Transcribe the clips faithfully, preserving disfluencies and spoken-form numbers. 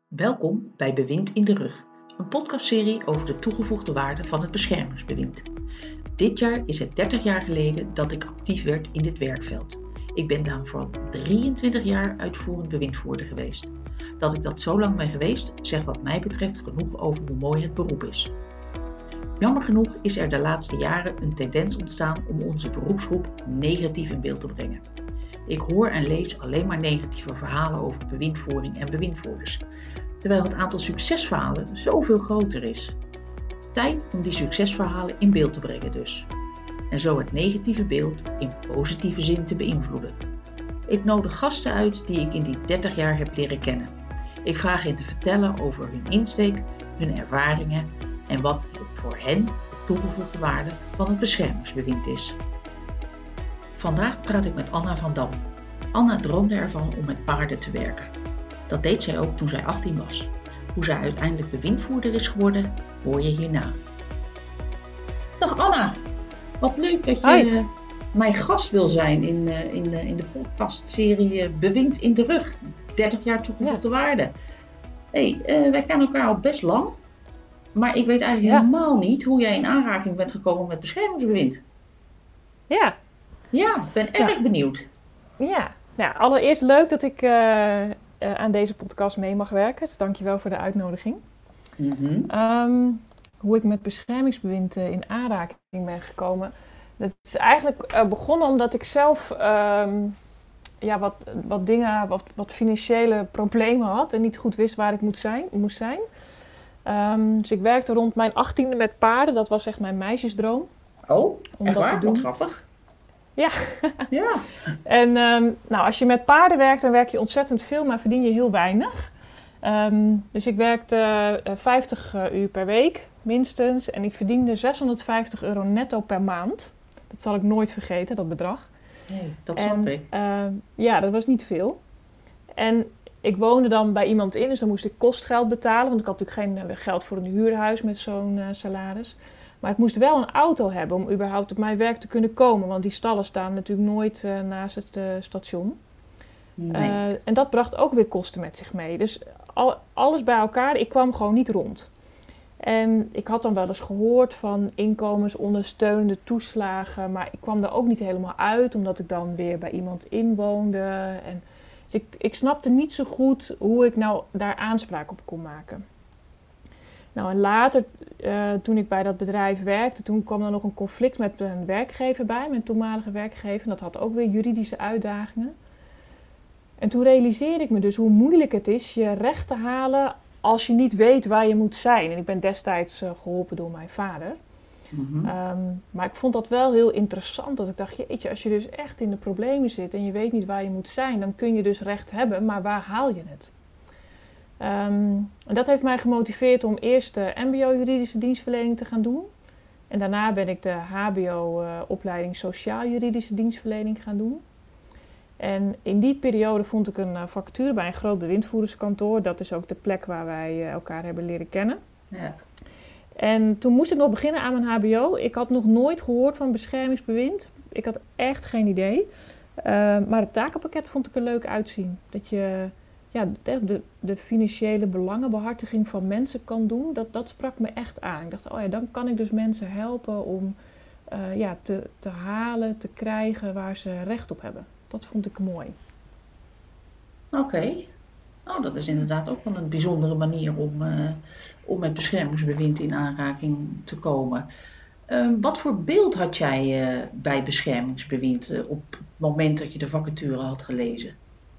Welkom bij Bewind in de Rug, een podcastserie over de toegevoegde waarde van het beschermingsbewind. Dit jaar is het dertig jaar geleden dat ik actief werd in dit werkveld. Ik ben daarvoor drieëntwintig jaar uitvoerend bewindvoerder geweest. Dat ik dat zo lang ben geweest, zegt wat mij betreft genoeg over hoe mooi het beroep is. Jammer genoeg is er de laatste jaren een tendens ontstaan om onze beroepsgroep negatief in beeld te brengen. Ik hoor en lees alleen maar negatieve verhalen over bewindvoering en bewindvoerders, terwijl het aantal succesverhalen zoveel groter is. Tijd om die succesverhalen in beeld te brengen dus. En zo het negatieve beeld in positieve zin te beïnvloeden. Ik nodig gasten uit die ik in die dertig jaar heb leren kennen. Ik vraag hen te vertellen over hun insteek, hun ervaringen en wat voor hen de toegevoegde waarde van het beschermingsbewind is. Vandaag praat ik met Anna van Dam. Anna droomde ervan om met paarden te werken. Dat deed zij ook toen zij achttien was. Hoe zij uiteindelijk bewindvoerder is geworden, hoor je hierna. Dag Anna, wat leuk dat je uh, mijn gast wil zijn in, uh, in, uh, in de podcastserie uh, Bewind in de Rug. dertig jaar toegevoegde ja. waarde. Hey, uh, wij kennen elkaar al best lang, maar ik weet eigenlijk ja. helemaal niet hoe jij in aanraking bent gekomen met beschermingsbewind. Ja. Ja, ik ben erg ja. benieuwd. Ja, nou, allereerst leuk dat ik uh, uh, aan deze podcast mee mag werken. Dus dankjewel voor de uitnodiging. Mm-hmm. Um, hoe ik met beschermingsbewind uh, in aanraking ben gekomen. Dat is eigenlijk uh, begonnen omdat ik zelf um, ja, wat, wat dingen, wat, wat financiële problemen had. En niet goed wist waar ik moet zijn, moest zijn. Um, dus ik werkte rond mijn achttiende met paarden. Dat was echt mijn meisjesdroom. Oh, om echt dat waar? te doen. Wat grappig. Ja. ja. En um, nou, als je met paarden werkt, dan werk je ontzettend veel, maar verdien je heel weinig. Um, dus ik werkte uh, vijftig uh, uur per week, minstens. En ik verdiende zeshonderdvijftig euro netto per maand. Dat zal ik nooit vergeten, dat bedrag. Nee, dat snap ik. Uh, ja, dat was niet veel. En ik woonde dan bij iemand in, dus dan moest ik kostgeld betalen. Want ik had natuurlijk geen uh, geld voor een huurhuis met zo'n uh, salaris. Maar ik moest wel een auto hebben om überhaupt op mijn werk te kunnen komen. Want die stallen staan natuurlijk nooit uh, naast het uh, station. Nee. Uh, en dat bracht ook weer kosten met zich mee. Dus al, alles bij elkaar, ik kwam gewoon niet rond. En ik had dan wel eens gehoord van inkomensondersteunende toeslagen. Maar ik kwam daar ook niet helemaal uit, omdat ik dan weer bij iemand inwoonde. En, dus ik, ik snapte niet zo goed hoe ik nou daar aanspraak op kon maken. Nou, en later, uh, toen ik bij dat bedrijf werkte, toen kwam er nog een conflict met een werkgever bij, mijn toenmalige werkgever. Dat had ook weer juridische uitdagingen. En toen realiseerde ik me dus hoe moeilijk het is je recht te halen als je niet weet waar je moet zijn. En ik ben destijds uh, geholpen door mijn vader. Mm-hmm. Um, maar ik vond dat wel heel interessant, dat ik dacht, jeetje, als je dus echt in de problemen zit en je weet niet waar je moet zijn, dan kun je dus recht hebben, maar waar haal je het? Um, en dat heeft mij gemotiveerd om eerst de M B O juridische dienstverlening te gaan doen. En daarna ben ik de H B O uh, opleiding sociaal juridische dienstverlening gaan doen. En in die periode vond ik een uh, vacature bij een groot bewindvoerderskantoor. Dat is ook de plek waar wij uh, elkaar hebben leren kennen. Ja. En toen moest ik nog beginnen aan mijn H B O. Ik had nog nooit gehoord van beschermingsbewind. Ik had echt geen idee. Uh, maar het takenpakket vond ik er leuk uitzien. Dat je ja, de, de, de financiële belangenbehartiging van mensen kan doen. Dat, dat sprak me echt aan. Ik dacht, oh ja, dan kan ik dus mensen helpen om uh, ja, te, te halen, te krijgen waar ze recht op hebben. Dat vond ik mooi. Oké. Okay. Nou, dat is inderdaad ook wel een bijzondere manier om, uh, om met beschermingsbewind in aanraking te komen. Uh, wat voor beeld had jij uh, bij beschermingsbewind uh, op het moment dat je de vacature had gelezen?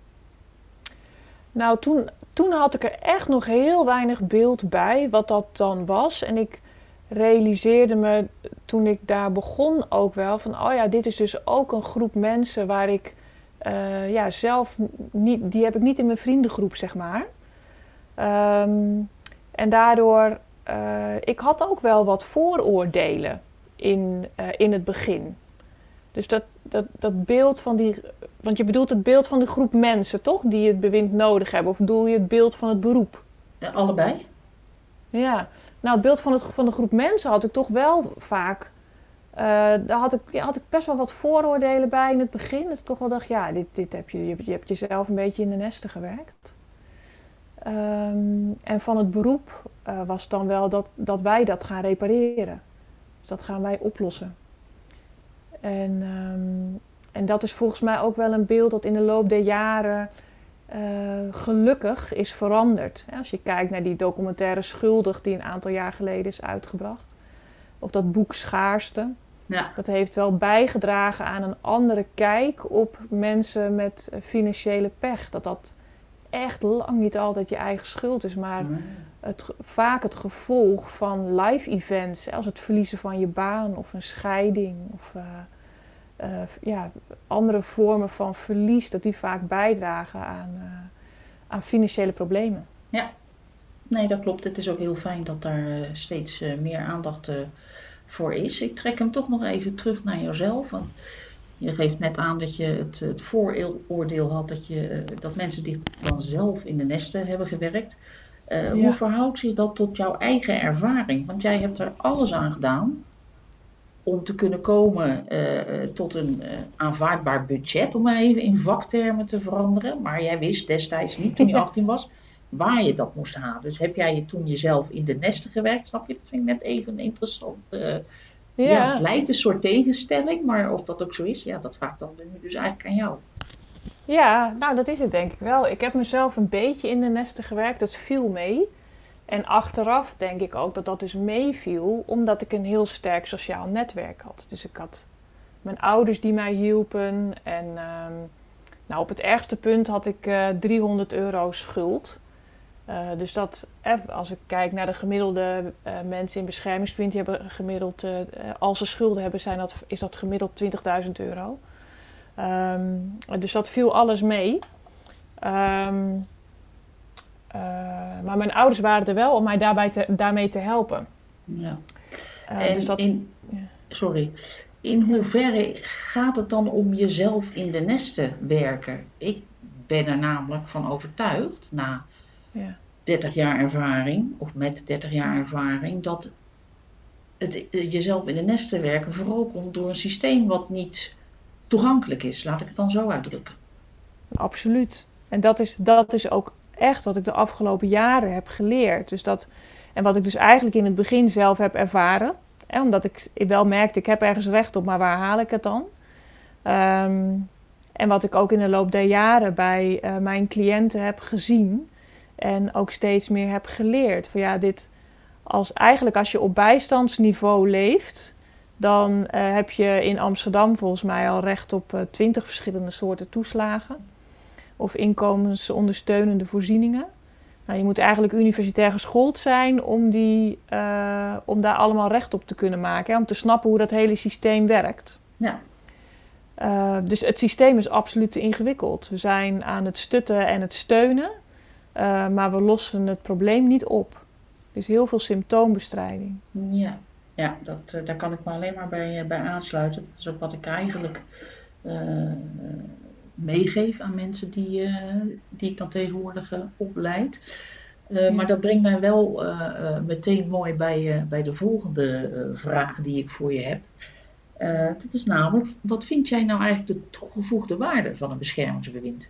Nou, toen, toen had ik er echt nog heel weinig beeld bij wat dat dan was. En ik realiseerde me toen ik daar begon ook wel van, oh ja, dit is dus ook een groep mensen waar ik uh, ja, zelf niet, die heb ik niet in mijn vriendengroep, zeg maar. Um, en daardoor, uh, ik had ook wel wat vooroordelen in, uh, in het begin. Dus dat, dat, dat beeld van die, want je bedoelt het beeld van de groep mensen, toch? Die het bewind nodig hebben. Of bedoel je het beeld van het beroep? Ja, allebei. Ja, nou het beeld van, het, van de groep mensen had ik toch wel vaak. Uh, daar had ik, ja, had ik best wel wat vooroordelen bij in het begin. Dat ik toch wel dacht, ja, dit, dit heb je, je, je hebt jezelf een beetje in de nesten gewerkt. Um, en van het beroep uh, was dan wel dat, dat wij dat gaan repareren. Dus dat gaan wij oplossen. En, um, en dat is volgens mij ook wel een beeld dat in de loop der jaren uh, gelukkig is veranderd. Als je kijkt naar die documentaire Schuldig die een aantal jaar geleden is uitgebracht. Of dat boek Schaarste. Ja. Dat heeft wel bijgedragen aan een andere kijk op mensen met financiële pech. Dat dat echt lang niet altijd je eigen schuld is, maar Nee. het, vaak het gevolg van live events. Als het verliezen van je baan of een scheiding of uh, uh, ja, andere vormen van verlies, dat die vaak bijdragen aan, uh, aan financiële problemen. Ja, nee, dat klopt. Het is ook heel fijn dat daar uh, steeds uh, meer aandacht uh, voor is. Ik trek hem toch nog even terug naar jezelf. Want je geeft net aan dat je het, het vooroordeel had dat, je, dat mensen dit dan zelf in de nesten hebben gewerkt. Uh, ja. Hoe verhoudt zich dat tot jouw eigen ervaring? Want jij hebt er alles aan gedaan om te kunnen komen uh, tot een uh, aanvaardbaar budget, om maar even in vaktermen te veranderen. Maar jij wist destijds niet, toen je achttien was, waar je dat moest halen. Dus heb jij je toen jezelf in de nesten gewerkt? Snap je? Dat vind ik net even interessant. Uh, ja. ja, het lijkt een soort tegenstelling, maar of dat ook zo is, ja, dat vraagt dan nu dus eigenlijk aan jou. Ja, nou dat is het denk ik wel. Ik heb mezelf een beetje in de nesten gewerkt, dat viel mee. En achteraf denk ik ook dat dat dus meeviel, omdat ik een heel sterk sociaal netwerk had. Dus ik had mijn ouders die mij hielpen. En um, nou, op het ergste punt had ik uh, driehonderd euro schuld. Uh, dus dat, als ik kijk naar de gemiddelde uh, mensen in beschermingsgebied, die hebben gemiddeld, uh, als ze schulden hebben, zijn dat, is dat gemiddeld twintigduizend euro. Um, dus dat viel alles mee. Um, uh, maar mijn ouders waren er wel om mij daarbij te, daarmee te helpen. Ja. Uh, en dus dat, in, sorry, in hoeverre gaat het dan om jezelf in de nesten werken? Ik ben er namelijk van overtuigd, na ja. dertig jaar ervaring, of met dertig jaar ervaring, dat het jezelf in de nesten werken vooral komt door een systeem wat niet toegankelijk is. Laat ik het dan zo uitdrukken. Absoluut. En dat is, dat is ook echt wat ik de afgelopen jaren heb geleerd. Dus dat, en wat ik dus eigenlijk in het begin zelf heb ervaren. Hè, omdat ik wel merkte, ik heb ergens recht op, maar waar haal ik het dan? Um, en wat ik ook in de loop der jaren bij uh, mijn cliënten heb gezien. En ook steeds meer heb geleerd. Van ja, dit, als, eigenlijk als je op bijstandsniveau leeft, dan uh, heb je in Amsterdam volgens mij al recht op uh, twintig verschillende soorten toeslagen. Of inkomensondersteunende voorzieningen. Nou, je moet eigenlijk universitair geschoold zijn om, die, uh, om daar allemaal recht op te kunnen maken. Hè, om te snappen hoe dat hele systeem werkt. Ja. Uh, dus het systeem is absoluut te ingewikkeld. We zijn aan het stutten en het steunen. Uh, maar we lossen het probleem niet op. Er is heel veel symptoombestrijding. Ja, ja dat, uh, daar kan ik me alleen maar bij, uh, bij aansluiten. Dat is ook wat ik eigenlijk uh, meegeef aan mensen die, uh, die ik dan tegenwoordig uh, opleid. Uh, ja. Maar dat brengt mij wel uh, uh, meteen mooi bij, uh, bij de volgende uh, vraag die ik voor je heb. Uh, dat is namelijk, wat vind jij nou eigenlijk de toegevoegde waarde van een beschermingsbewind?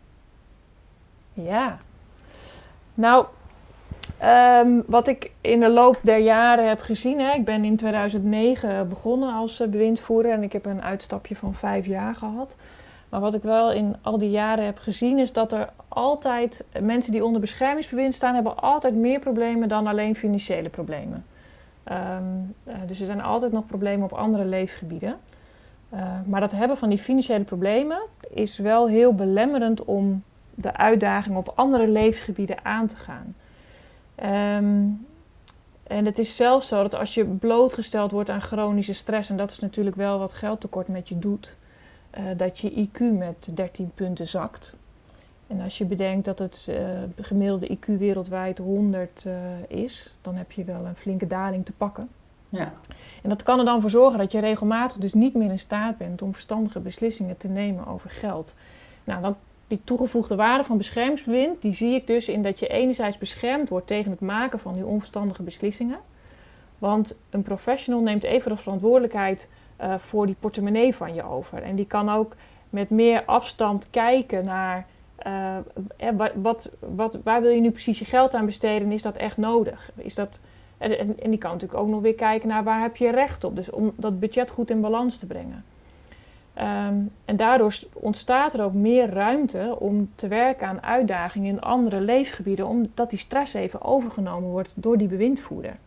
Ja, nou, um, wat ik in de loop der jaren heb gezien, hè, ik ben in tweeduizend negen begonnen als uh, bewindvoerder en ik heb een uitstapje van vijf jaar gehad. Maar wat ik wel in al die jaren heb gezien is dat er altijd, mensen die onder beschermingsbewind staan, hebben altijd meer problemen dan alleen financiële problemen. Um, uh, dus er zijn altijd nog problemen op andere leefgebieden. Uh, maar dat hebben van die financiële problemen is wel heel belemmerend om de uitdaging op andere leefgebieden aan te gaan. Um, en het is zelfs zo dat als je blootgesteld wordt aan chronische stress, en dat is natuurlijk wel wat geldtekort met je doet, uh, dat je I Q met dertien punten zakt. En als je bedenkt dat het uh, gemiddelde I Q wereldwijd honderd uh, is, dan heb je wel een flinke daling te pakken. Ja. En dat kan er dan voor zorgen dat je regelmatig dus niet meer in staat bent om verstandige beslissingen te nemen over geld. Nou, dan die toegevoegde waarde van beschermingsbewind, die zie ik dus in dat je enerzijds beschermd wordt tegen het maken van die onverstandige beslissingen. Want een professional neemt even de verantwoordelijkheid uh, voor die portemonnee van je over. En die kan ook met meer afstand kijken naar Uh, wat, wat, wat, waar wil je nu precies je geld aan besteden en is dat echt nodig? Is dat, en, en die kan natuurlijk ook nog weer kijken naar waar heb je recht op. Dus om dat budget goed in balans te brengen. Um, en daardoor ontstaat er ook meer ruimte om te werken aan uitdagingen in andere leefgebieden, omdat die stress even overgenomen wordt door die bewindvoerder.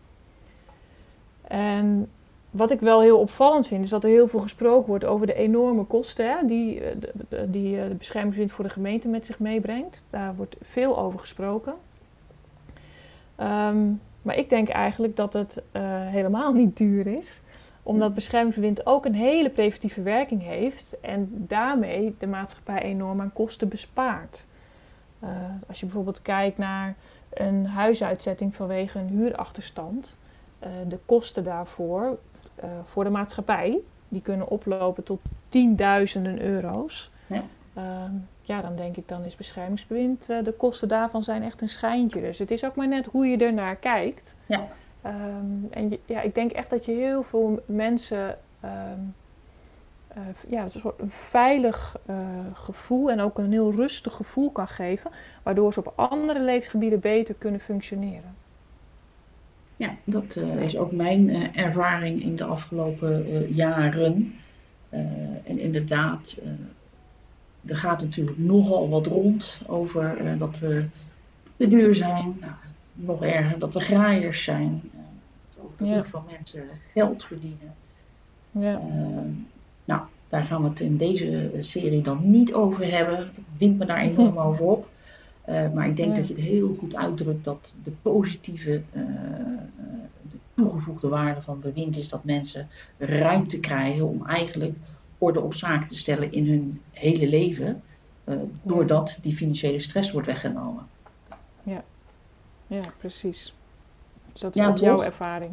En wat ik wel heel opvallend vind, is dat er heel veel gesproken wordt over de enorme kosten hè, die de, de, die de beschermingsbewind voor de gemeente met zich meebrengt. Daar wordt veel over gesproken. Um, maar ik denk eigenlijk dat het uh, helemaal niet duur is, omdat beschermingsbewind ook een hele preventieve werking heeft en daarmee de maatschappij enorm aan kosten bespaart. Uh, als je bijvoorbeeld kijkt naar een huisuitzetting vanwege een huurachterstand, uh, de kosten daarvoor uh, voor de maatschappij, die kunnen oplopen tot tienduizenden euro's. Ja. Uh, ja, dan denk ik, dan is beschermingsbewind, uh, de kosten daarvan zijn echt een schijntje. Dus het is ook maar net hoe je er naar kijkt. Ja. Um, en je, ja, ik denk echt dat je heel veel mensen um, uh, ja, een soort een veilig uh, gevoel en ook een heel rustig gevoel kan geven, waardoor ze op andere levensgebieden beter kunnen functioneren. Ja, dat uh, is ook mijn uh, ervaring in de afgelopen uh, jaren. Uh, en inderdaad, uh, er gaat natuurlijk nogal wat rond over uh, dat we te duur zijn. Nou, nog erger dat we graaiers zijn. Uh, dat ook heel veel mensen geld verdienen. Ja. Uh, nou, daar gaan we het in deze serie dan niet over hebben. Dat wint me daar enorm over op. Uh, maar ik denk ja. dat je het heel goed uitdrukt dat de positieve, uh, uh, de toegevoegde waarde van bewind is dat mensen ruimte krijgen om eigenlijk orde op zaken te stellen in hun hele leven. Uh, doordat die financiële stress wordt weggenomen. Ja, ja precies. Dus dat is ja, ook jouw ervaring.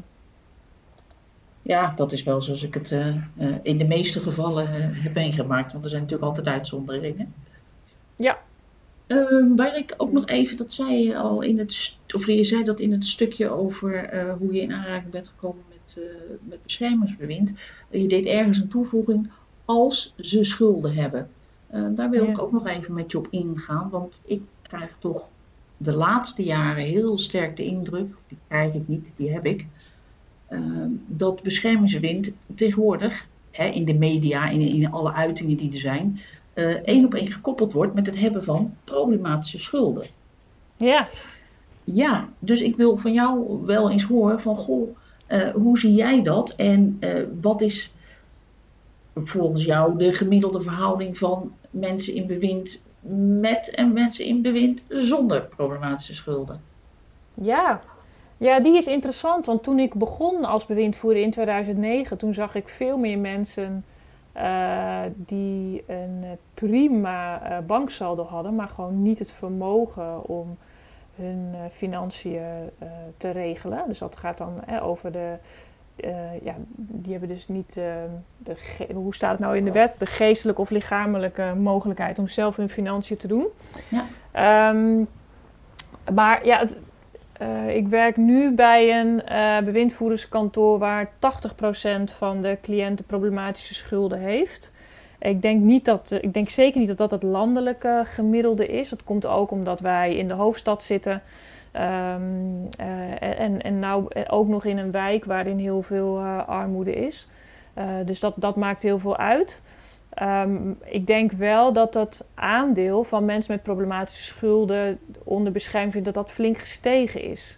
Ja, dat is wel zoals ik het uh, uh, in de meeste gevallen uh, heb meegemaakt. Want er zijn natuurlijk altijd uitzonderingen. Ja. Uh, waar ik ook nog even, dat zei je al in het, of je zei dat in het stukje over uh, hoe je in aanraking bent gekomen met, uh, met beschermingsbewind. Uh, je deed ergens een toevoeging als ze schulden hebben. Uh, daar wil ja. ik ook nog even met je op ingaan, want ik krijg toch de laatste jaren heel sterk de indruk, die krijg ik niet, die heb ik, uh, dat beschermingsbewind tegenwoordig hè, in de media, in, in alle uitingen die er zijn, Uh, één op één gekoppeld wordt met het hebben van problematische schulden. Ja. Ja, dus ik wil van jou wel eens horen van, goh, uh, hoe zie jij dat? En uh, wat is volgens jou de gemiddelde verhouding van mensen in bewind met en mensen in bewind zonder problematische schulden? Ja. Ja, die is interessant, want toen ik begon als bewindvoerder in tweeduizend negen, toen zag ik veel meer mensen Uh, die een uh, prima uh, banksaldo hadden, maar gewoon niet het vermogen om hun uh, financiën uh, te regelen. Dus dat gaat dan uh, over de, uh, ja, die hebben dus niet, uh, de ge- hoe staat het nou in de wet, de geestelijke of lichamelijke mogelijkheid om zelf hun financiën te doen. Ja. Um, maar ja, het, Uh, ik werk nu bij een uh, bewindvoerderskantoor waar tachtig procent van de cliënten problematische schulden heeft. Ik denk, niet dat, uh, ik denk zeker niet dat dat het landelijke gemiddelde is. Dat komt ook omdat wij in de hoofdstad zitten. Um, uh, en, en nou ook nog in een wijk waarin heel veel uh, armoede is. Uh, dus dat, dat maakt heel veel uit. Um, ik denk wel dat dat aandeel van mensen met problematische schulden onder bescherming, dat dat flink gestegen is.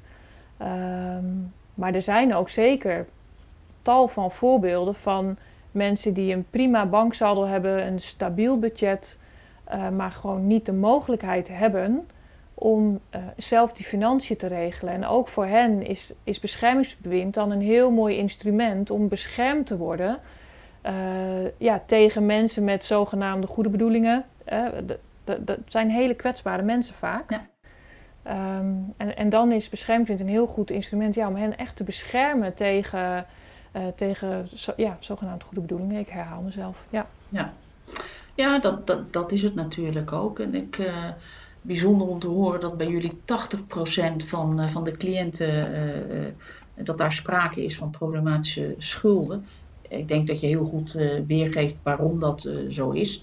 Um, maar er zijn ook zeker tal van voorbeelden van mensen die een prima banksaldo hebben, een stabiel budget, uh, maar gewoon niet de mogelijkheid hebben om uh, zelf die financiën te regelen. En ook voor hen is, is beschermingsbewind dan een heel mooi instrument om beschermd te worden Uh, ja, tegen mensen met zogenaamde goede bedoelingen. Uh, d- d- dat zijn hele kwetsbare mensen vaak. Ja. Um, en, en dan is beschermingsbewind een heel goed instrument ja, om hen echt te beschermen tegen, uh, tegen zo, ja, zogenaamde goede bedoelingen. Ik herhaal mezelf. Ja, ja. ja dat, dat, dat is het natuurlijk ook. En ik, uh, bijzonder om te horen dat bij jullie tachtig procent van, uh, van de cliënten, uh, uh, dat daar sprake is van problematische schulden. Ik denk dat je heel goed uh, weergeeft waarom dat uh, zo is.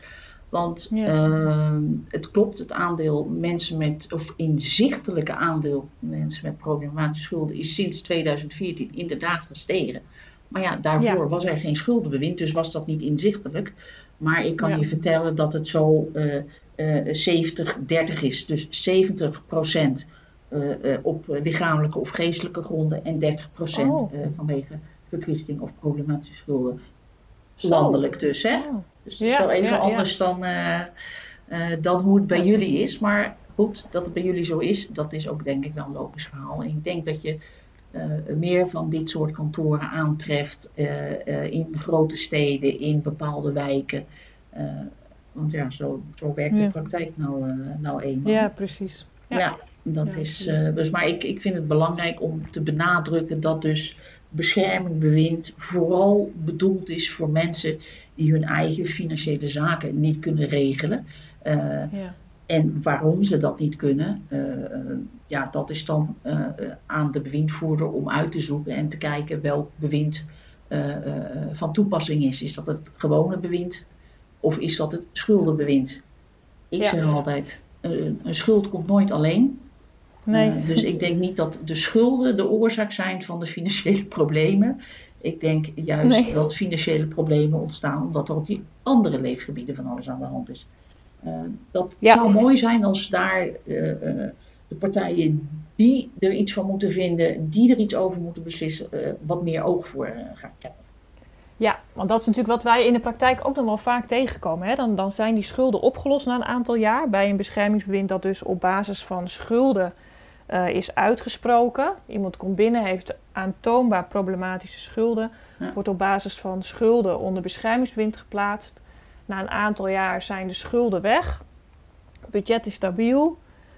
Want Ja. uh, het klopt, het aandeel mensen met, of inzichtelijke aandeel mensen met problematische schulden is sinds tweeduizend veertien inderdaad gestegen. Maar ja, daarvoor Ja. was er geen schuldenbewind, dus was dat niet inzichtelijk. Maar ik kan Ja. je vertellen dat het zo uh, uh, zeventig dertig is. Dus zeventig procent uh, uh, op lichamelijke of geestelijke gronden en dertig procent Oh. uh, vanwege verkwisting of problematische schulden. Zo. Landelijk dus, hè? Oh. Dus dat is Ja, wel even ja, ja. anders dan, uh, uh, dan hoe het bij Ja. jullie is. Maar goed, dat het bij jullie zo is, dat is ook denk ik wel een logisch verhaal. En ik denk dat je uh, meer van dit soort kantoren aantreft uh, uh, in grote steden, in bepaalde wijken. Uh, want ja, zo, zo werkt de Ja. praktijk nou, uh, nou eenmaal. Ja, precies. Ja, Ja. dat Ja, is. absoluut. Uh, dus, maar ik, ik vind het belangrijk om te benadrukken dat dus beschermingbewind vooral bedoeld is voor mensen die hun eigen financiële zaken niet kunnen regelen. Uh, Ja. En waarom ze dat niet kunnen, uh, uh, ja, dat is dan uh, uh, aan de bewindvoerder om uit te zoeken en te kijken welk bewind uh, uh, van toepassing is. Is dat het gewone bewind of is dat het schuldenbewind? Ik Ja. zeg altijd, uh, een schuld komt nooit alleen. Nee. Uh, dus ik denk niet dat de schulden de oorzaak zijn van de financiële problemen. Ik denk juist Nee. dat financiële problemen ontstaan omdat er op die andere leefgebieden van alles aan de hand is. Uh, dat Ja. zou mooi zijn als daar uh, uh, de partijen die er iets van moeten vinden, die er iets over moeten beslissen, uh, wat meer oog voor uh, gaan krijgen. Ja, want dat is natuurlijk wat wij in de praktijk ook nog wel vaak tegenkomen. Hè? Dan, dan zijn die schulden opgelost na een aantal jaar bij een beschermingsbewind dat dus op basis van schulden uh, is uitgesproken. Iemand komt binnen, heeft aantoonbaar problematische schulden, Ja. wordt op basis van schulden onder beschermingsbewind geplaatst. Na een aantal jaar zijn de schulden weg, het budget is stabiel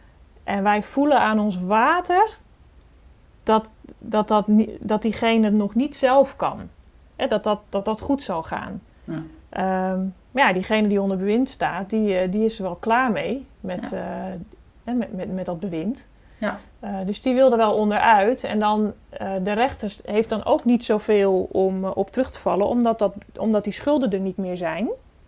en wij voelen aan ons water dat, dat, dat, dat diegene het nog niet zelf kan. Hè, dat, dat, dat dat goed zal gaan. Ja. Um, maar ja, diegene die onder bewind staat, die, die is er wel klaar mee met, Ja. uh, met, met, met dat bewind. Ja. Uh, dus die wil er wel onderuit. En dan uh, de rechter heeft dan ook niet zoveel om uh, op terug te vallen, omdat, dat, omdat die schulden er niet meer zijn.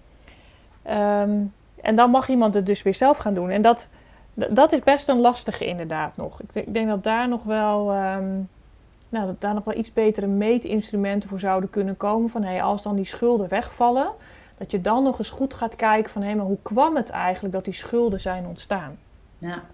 Um, en dan mag iemand het dus weer zelf gaan doen. En dat, dat is best een lastige inderdaad nog. Ik, ik denk dat daar nog wel... Um, Nou, dat daar nog wel iets betere meetinstrumenten voor zouden kunnen komen. Van hey, als dan die schulden wegvallen, dat je dan nog eens goed gaat kijken van hey, maar hoe kwam het eigenlijk dat die schulden zijn ontstaan? Ja,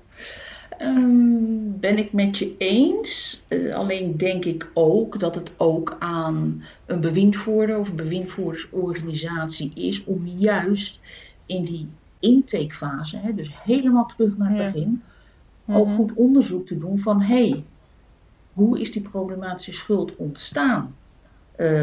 um, ben ik met je eens. Uh, alleen denk ik ook dat het ook aan een bewindvoerder of een bewindvoerdersorganisatie is om juist in die intakefase, hè, dus helemaal terug naar het Ja. begin, Mm-hmm. al goed onderzoek te doen van hey, hoe is die problematische schuld ontstaan? Uh,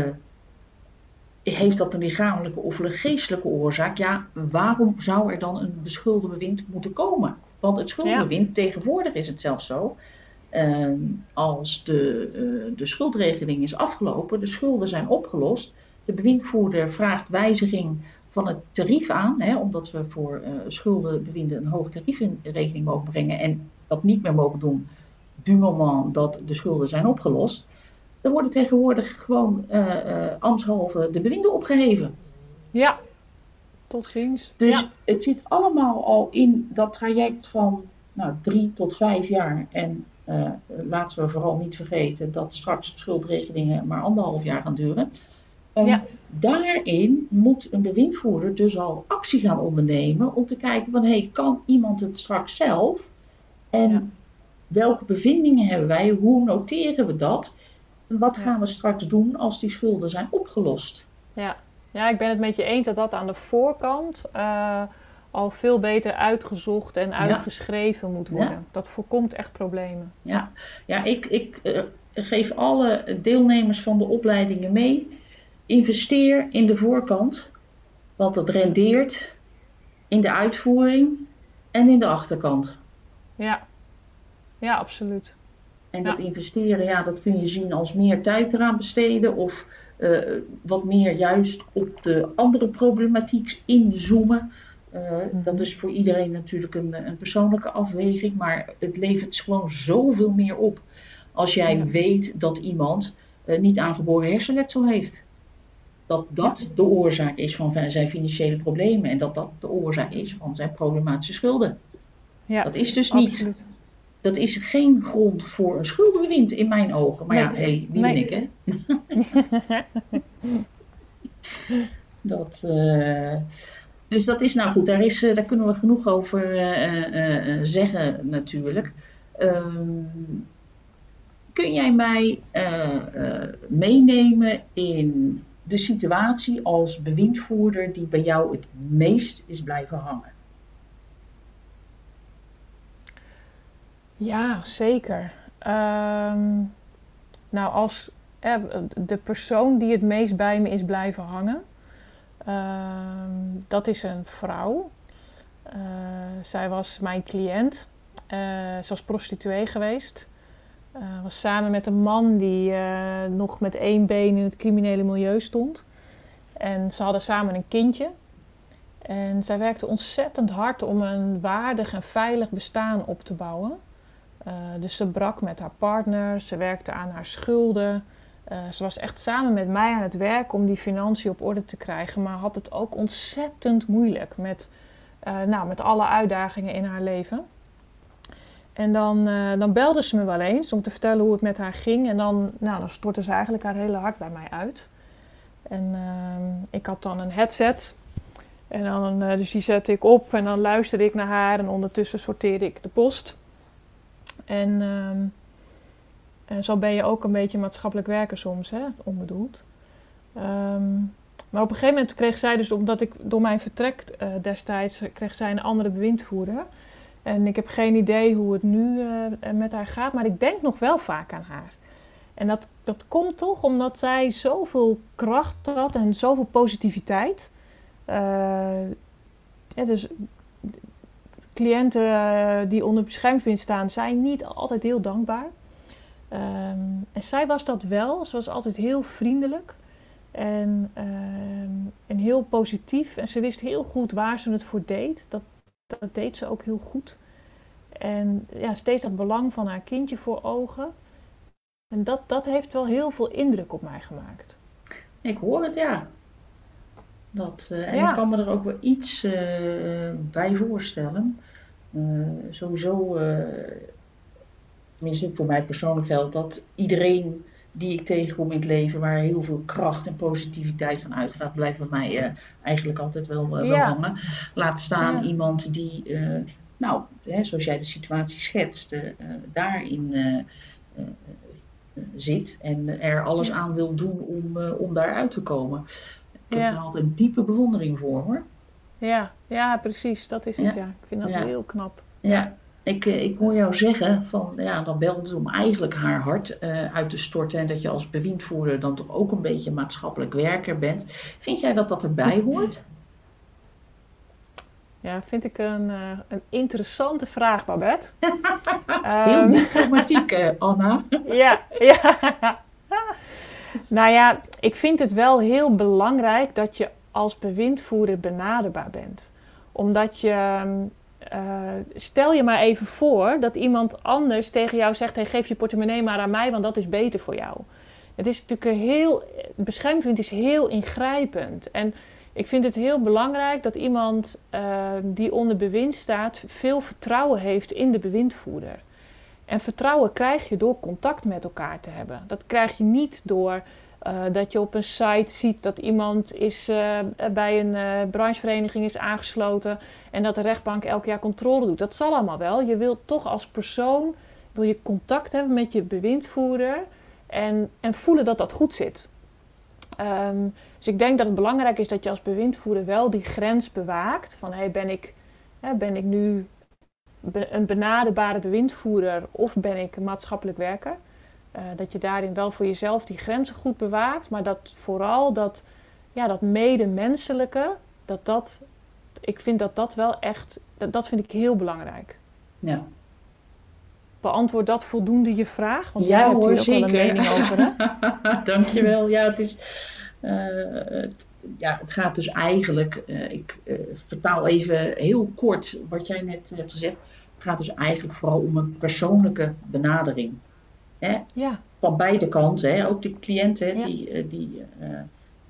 heeft dat een lichamelijke of een geestelijke oorzaak? Ja, waarom zou er dan een beschuldenbewind moeten komen? Want het schuldenbewind, ja. tegenwoordig is het zelfs zo, uh, als de, uh, de schuldregeling is afgelopen, de schulden zijn opgelost, de bewindvoerder vraagt wijziging van het tarief aan, hè, omdat we voor uh, schuldenbewinden een hoog tarief in rekening mogen brengen en dat niet meer mogen doen du moment dat de schulden zijn opgelost, dan worden tegenwoordig gewoon uh, uh, ambtshalve de bewinden opgeheven. Ja, tot ziens. Dus ja. Het zit allemaal al in dat traject van nou, drie tot vijf jaar. En uh, laten we vooral niet vergeten dat straks schuldregelingen maar anderhalf jaar gaan duren. Um, ja. Daarin moet een bewindvoerder dus al actie gaan ondernemen om te kijken van hey, kan iemand het straks zelf? En ja. welke bevindingen hebben wij? Hoe noteren we dat? Wat gaan we straks doen als die schulden zijn opgelost? Ja, ja ik ben het met je eens dat dat aan de voorkant uh, al veel beter uitgezocht en uitgeschreven ja. moet worden. Ja. Dat voorkomt echt problemen. Ja, ja ik, ik uh, geef alle deelnemers van de opleidingen mee. Investeer in de voorkant, want dat rendeert in de uitvoering en in de achterkant. Ja. Ja, absoluut. En dat ja. investeren, ja, dat kun je zien als meer tijd eraan besteden of uh, wat meer juist op de andere problematiek inzoomen. Uh, mm-hmm. Dat is voor iedereen natuurlijk een, een persoonlijke afweging, maar het levert gewoon zoveel meer op als jij ja. weet dat iemand uh, niet aangeboren hersenletsel heeft. dat dat ja. de oorzaak is van zijn financiële problemen en dat dat de oorzaak is van zijn problematische schulden. Ja, dat is dus absoluut. niet, dat is geen grond voor een schuldenbewind in mijn ogen. Maar nee, ja, hé, hey, wie nee. ben ik, hè? dat, uh, dus dat is nou goed, daar, is, uh, daar kunnen we genoeg over uh, uh, uh, zeggen natuurlijk. Um, kun jij mij uh, uh, meenemen in de situatie als bewindvoerder die bij jou het meest is blijven hangen? Ja, zeker. Um, nou, als eh, de persoon die het meest bij me is blijven hangen, um, dat is een vrouw. Uh, zij was mijn cliënt. Uh, ze was prostituee geweest. Uh, was samen met een man die uh, nog met één been in het criminele milieu stond. En ze hadden samen een kindje. En zij werkte ontzettend hard om een waardig en veilig bestaan op te bouwen. Uh, dus ze brak met haar partner, ze werkte aan haar schulden. Uh, ze was echt samen met mij aan het werk om die financiën op orde te krijgen. Maar had het ook ontzettend moeilijk met, uh, nou, met alle uitdagingen in haar leven. En dan, uh, dan belde ze me wel eens om te vertellen hoe het met haar ging. En dan, nou, dan stortte ze eigenlijk haar hele hart bij mij uit. En uh, ik had dan een headset. En dan, uh, dus die zette ik op en dan luisterde ik naar haar. En ondertussen sorteerde ik de post. En, uh, en zo ben je ook een beetje maatschappelijk werker soms, hè, onbedoeld. Um, maar op een gegeven moment kreeg zij dus, omdat ik door mijn vertrek uh, destijds, kreeg zij een andere bewindvoerder. En ik heb geen idee hoe het nu uh, met haar gaat, maar ik denk nog wel vaak aan haar. En dat, dat komt toch omdat zij zoveel kracht had en zoveel positiviteit. Uh, ja, dus cliënten uh, die onder beschermingsbewind staan, zijn niet altijd heel dankbaar. Um, en zij was dat wel. Ze was altijd heel vriendelijk en, um, en heel positief. En ze wist heel goed waar ze het voor deed. Dat, dat deed ze ook heel goed. En ja, steeds dat belang van haar kindje voor ogen. En dat, dat heeft wel heel veel indruk op mij gemaakt. Ik hoor het, ja. Dat, uh, en ja. ik kan me er ook wel iets uh, bij voorstellen. Uh, sowieso, uh, tenminste voor mij persoonlijk geldt dat iedereen die ik tegenkom in het leven waar heel veel kracht en positiviteit van uitgaat, blijft bij mij uh, eigenlijk altijd wel, uh, ja. wel hangen. Laat staan ja. iemand die, uh, nou, hè, zoals jij de situatie schetst, uh, daarin uh, uh, uh, zit en er alles ja. aan wil doen om, uh, om daaruit te komen. Ik heb ja. er altijd een diepe bewondering voor, hoor. Ja, ja, precies. Dat is het, ja. ja. Ik vind dat ja. heel knap. Ja, ja. Ik, ik hoor jou zeggen, van, ja, dan belde ze om eigenlijk haar hart uh, uit te storten. En dat je als bewindvoerder dan toch ook een beetje maatschappelijk werker bent. Vind jij dat dat erbij hoort? Ja, vind ik een, uh, een interessante vraag, Babette. Heel um, diplomatiek, uh, Anna. ja, ja. Nou ja, ik vind het wel heel belangrijk dat je als bewindvoerder benaderbaar bent. Omdat je, uh, stel je maar even voor dat iemand anders tegen jou zegt, hey, geef je portemonnee maar aan mij, want dat is beter voor jou. Het is natuurlijk een heel, beschermingsbewind is heel ingrijpend. En ik vind het heel belangrijk dat iemand uh, die onder bewind staat veel vertrouwen heeft in de bewindvoerder. En vertrouwen krijg je door contact met elkaar te hebben. Dat krijg je niet door uh, dat je op een site ziet dat iemand is, uh, bij een uh, branchevereniging is aangesloten en dat de rechtbank elk jaar controle doet. Dat zal allemaal wel. Je wilt toch als persoon wil je contact hebben met je bewindvoerder en, en voelen dat dat goed zit. Um, dus ik denk dat het belangrijk is dat je als bewindvoerder wel die grens bewaakt. Van hey, ben ik, hè, ben ik nu een benaderbare bewindvoerder of ben ik een maatschappelijk werker? Uh, dat je daarin wel voor jezelf die grenzen goed bewaakt. Maar dat vooral dat, ja, dat medemenselijke, dat dat, ik vind dat dat wel echt, dat, dat vind ik heel belangrijk. Ja. Beantwoord dat voldoende je vraag? Want ja, jij hoor, hebt hier ook zeker. wel een mening over, hè? Dankjewel. Ja, het is... Uh, het, ja, het gaat dus eigenlijk... Uh, ik uh, vertaal even heel kort wat jij net hebt gezegd. Het gaat dus eigenlijk vooral om een persoonlijke benadering. Hè? Ja. Van beide kanten. Hè? Ook de cliënt hè, ja. die, uh, die uh,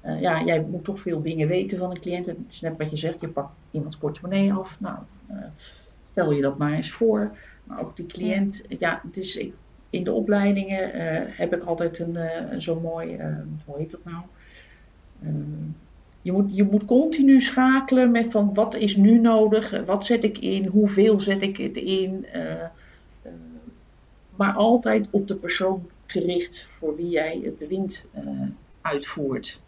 Uh, ja, jij moet toch veel dingen weten van een cliënt. Het is net wat je zegt, je pakt iemands portemonnee af. Nou, uh, stel je dat maar eens voor. Maar ook die cliënt, ja, ja dus ik, in de opleidingen uh, heb ik altijd een uh, zo mooi, uh, hoe heet dat nou? Uh, je, moet, je moet continu schakelen met van wat is nu nodig, wat zet ik in, hoeveel zet ik het in. Uh, uh, maar altijd op de persoon gericht voor wie jij het bewind uh, uitvoert.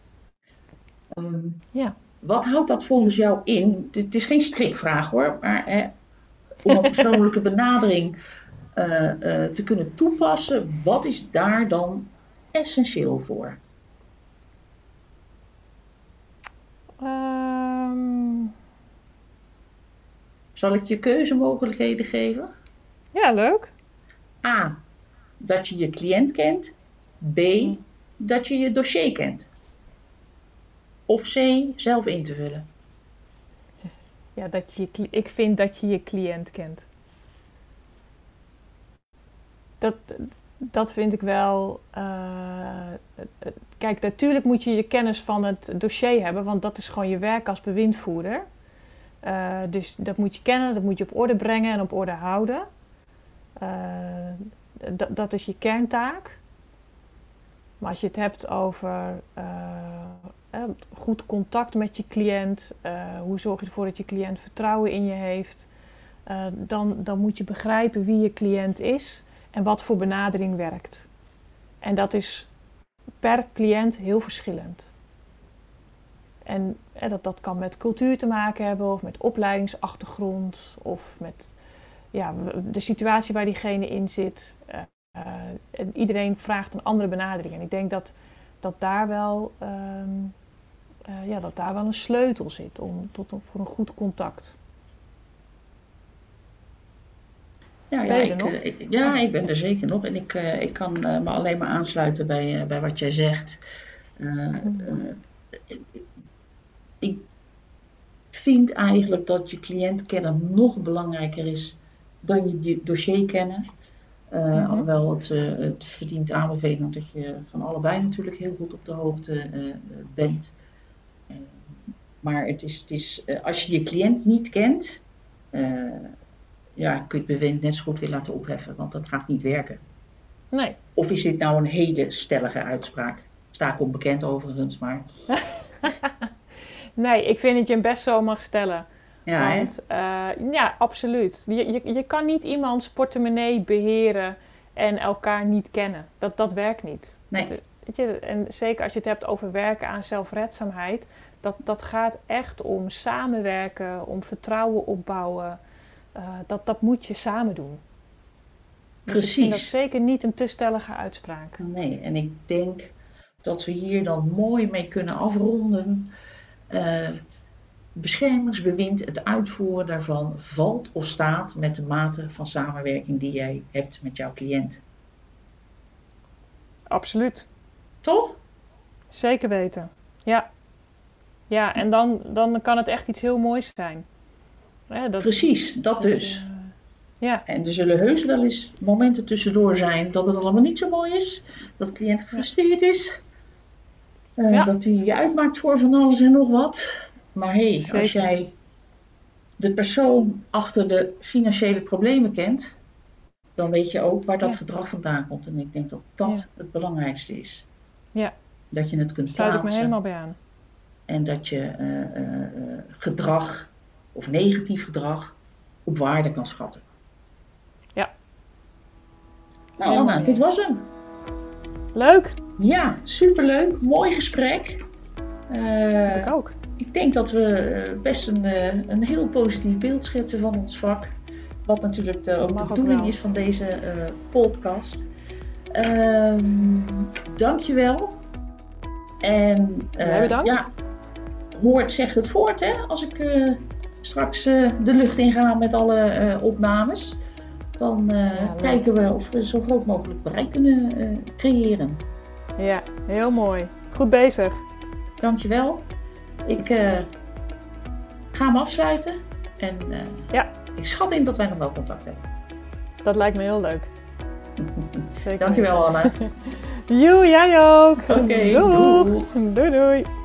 Um, ja. Wat houdt dat volgens jou in? Het is geen strikvraag hoor, maar eh, om een persoonlijke benadering uh, uh, te kunnen toepassen, wat is daar dan essentieel voor? Um... Zal ik je keuzemogelijkheden geven? Ja, leuk. A. Dat je je cliënt kent. B. Dat je je dossier kent. Of C. Zelf in te vullen. Ja, dat je, ik vind dat je je cliënt kent. Dat, dat vind ik wel... Uh, kijk, natuurlijk moet je je kennis van het dossier hebben, want dat is gewoon je werk als bewindvoerder. Uh, dus dat moet je kennen, dat moet je op orde brengen en op orde houden. Uh, d- dat is je kerntaak. Maar als je het hebt over uh, uh, goed contact met je cliënt, uh, hoe zorg je ervoor dat je cliënt vertrouwen in je heeft, uh, dan, dan moet je begrijpen wie je cliënt is en wat voor benadering werkt. En dat is per cliënt heel verschillend. En uh, dat, dat kan met cultuur te maken hebben of met opleidingsachtergrond of met ja, de situatie waar diegene in zit. Uh, uh, en iedereen vraagt een andere benadering. En ik denk dat, dat, daar, wel, um, uh, ja, dat daar wel een sleutel zit om, tot een, voor een goed contact. Ja, ja, ik, uh, ik, ja ik ben er zeker nog. En ik, uh, ik kan uh, me alleen maar aansluiten bij, uh, bij wat jij zegt. Uh, uh, ik, ik vind eigenlijk dat je cliënt kennen nog belangrijker is dan je dossier kennen. Uh, mm-hmm. Alhoewel het, uh, het verdient aanbeveling dat je van allebei natuurlijk heel goed op de hoogte uh, bent. Uh, maar het is, het is, uh, als je je cliënt niet kent, uh, ja, kun je het bewind net zo goed weer laten opheffen, want dat gaat niet werken. Nee. Of is dit nou een hele stellige uitspraak? Sta ik onbekend overigens, maar... Nee, ik vind dat je hem best zo mag stellen. Ja, Want uh, ja, absoluut. Je, je, je kan niet iemands portemonnee beheren en elkaar niet kennen. Dat, dat werkt niet. Nee. Dat, weet je, en zeker als je het hebt over werken aan zelfredzaamheid. Dat, dat gaat echt om samenwerken, om vertrouwen opbouwen. Uh, dat, dat moet je samen doen. Dus precies. Ik vind dat zeker niet een te stellige uitspraak. Nee, en ik denk dat we hier dan mooi mee kunnen afronden. Uh, Beschermingsbewind, het uitvoeren daarvan, valt of staat met de mate van samenwerking die jij hebt met jouw cliënt. Absoluut. Toch? Zeker weten. Ja. Ja, en dan, dan kan het echt iets heel moois zijn. Ja, dat, precies, dat, dat dus. Uh, ja. En er zullen heus wel eens momenten tussendoor zijn dat het allemaal niet zo mooi is. Dat de cliënt gefrustreerd is. Uh, ja. Dat hij je uitmaakt voor van alles en nog wat. Maar hé, hey, als jij de persoon achter de financiële problemen kent, dan weet je ook waar dat ja. gedrag vandaan komt. En ik denk dat dat ja. het belangrijkste is. Ja. Dat je het kunt Sluit plaatsen. Ik me helemaal bij aan. En dat je uh, uh, gedrag of negatief gedrag op waarde kan schatten. Ja. Nou Anna, helemaal dit was hem. Leuk. Ja, superleuk. Mooi gesprek. Uh, ik ook. Ik denk dat we best een, een heel positief beeld schetsen van ons vak. Wat natuurlijk de, ook de bedoeling ook is van deze uh, podcast. Um, dankjewel. En uh, bedankt. Ja, hoort zegt het voort, hè? Als ik uh, straks uh, de lucht inga met alle uh, opnames. Dan uh, ja, kijken we of we zo groot mogelijk bereik kunnen uh, creëren. Ja, heel mooi. Goed bezig. Dankjewel. Ik uh, ga hem afsluiten en uh, ja. ik schat in dat wij nog wel contact hebben. Dat lijkt me heel leuk. Zeker. Dankjewel Anna. Joe, jij ook. Oké, doei. doei. Doei doei.